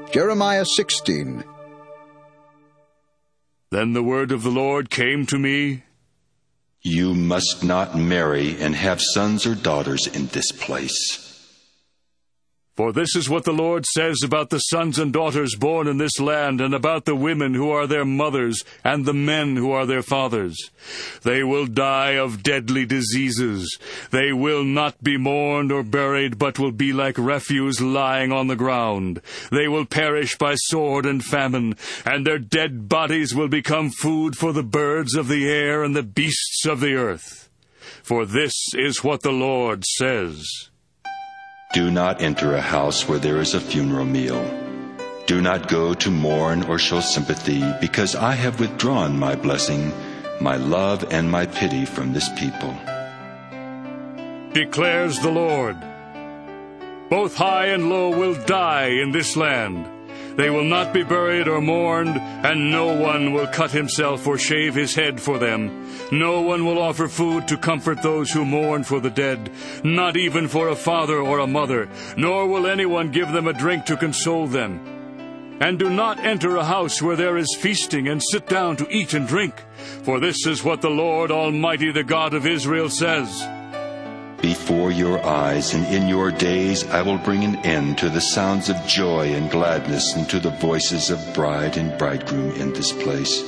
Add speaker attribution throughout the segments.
Speaker 1: Jeremiah 16.
Speaker 2: Then the word of the Lord came to me.
Speaker 3: You must not marry and have sons or daughters in this place.
Speaker 2: For this is what the Lord says about the sons and daughters born in this land, and about the women who are their mothers, and the men who are their fathers. They will die of deadly diseases. They will not be mourned or buried, but will be like refuse lying on the ground. They will perish by sword and famine, and their dead bodies will become food for the birds of the air and the beasts of the earth. For this is what the Lord says.
Speaker 3: Do not enter a house where there is a funeral meal. Do not go to mourn or show sympathy, because I have withdrawn my blessing, my love, and my pity from this people.
Speaker 2: Declares the Lord. Both high and low will die in this land. They will not be buried or mourned, and no one will cut himself or shave his head for them. No one will offer food to comfort those who mourn for the dead, not even for a father or a mother, nor will anyone give them a drink to console them. And do not enter a house where there is feasting, and sit down to eat and drink, for this is what the Lord Almighty, the God of Israel, says.
Speaker 3: Before your eyes and in your days I will bring an end to the sounds of joy and gladness, and to the voices of bride and bridegroom in this place.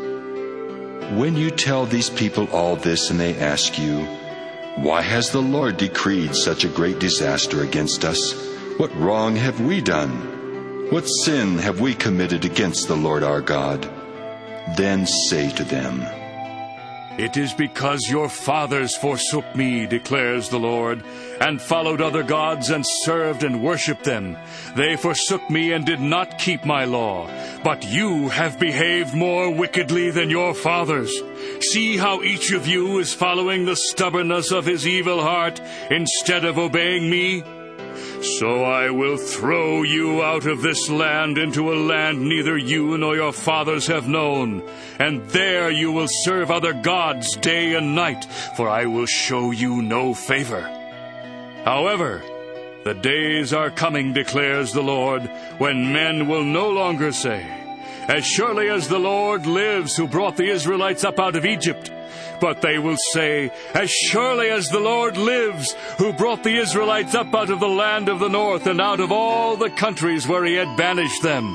Speaker 3: When you tell these people all this and they ask you, why has the Lord decreed such a great disaster against us? What wrong have we done? What sin have we committed against the Lord our God? Then say to them,
Speaker 2: It is because your fathers forsook me, declares the Lord, and followed other gods and served and worshipped them. They forsook me and did not keep my law. But you have behaved more wickedly than your fathers. See how each of you is following the stubbornness of his evil heart instead of obeying me? So I will throw you out of this land into a land neither you nor your fathers have known, and there you will serve other gods day and night, for I will show you no favor. However, the days are coming, declares the Lord, when men will no longer say, As surely as the Lord lives, who brought the Israelites up out of Egypt, but they will say, As surely as the Lord lives, who brought the Israelites up out of the land of the north, and out of all the countries where he had banished them.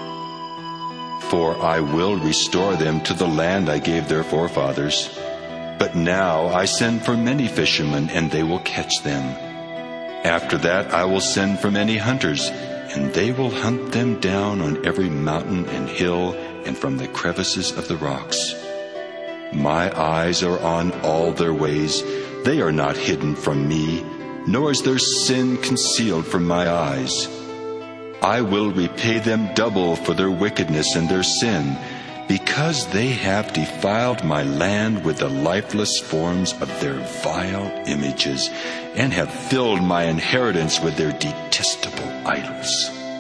Speaker 3: For I will restore them to the land I gave their forefathers. But now I send for many fishermen, and they will catch them. After that I will send for many hunters, and they will hunt them down on every mountain and hill, and from the crevices of the rocks. My eyes are on all their ways. They are not hidden from me, nor is their sin concealed from my eyes. I will repay them double for their wickedness and their sin, because they have defiled my land with the lifeless forms of their vile images, and have filled my inheritance with their detestable idols.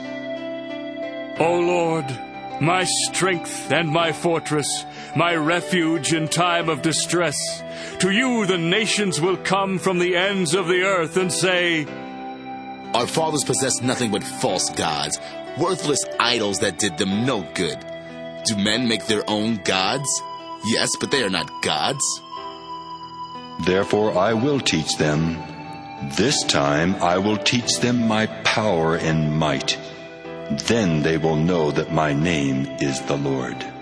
Speaker 2: O Lord, my strength and my fortress, my refuge in time of distress. To you the nations will come from the ends of the earth and say,
Speaker 4: Our fathers possessed nothing but false gods, worthless idols that did them no good. Do men make their own gods? Yes, but they are not gods.
Speaker 3: Therefore I will teach them. This time I will teach them my power and might. Then they will know that my name is the Lord.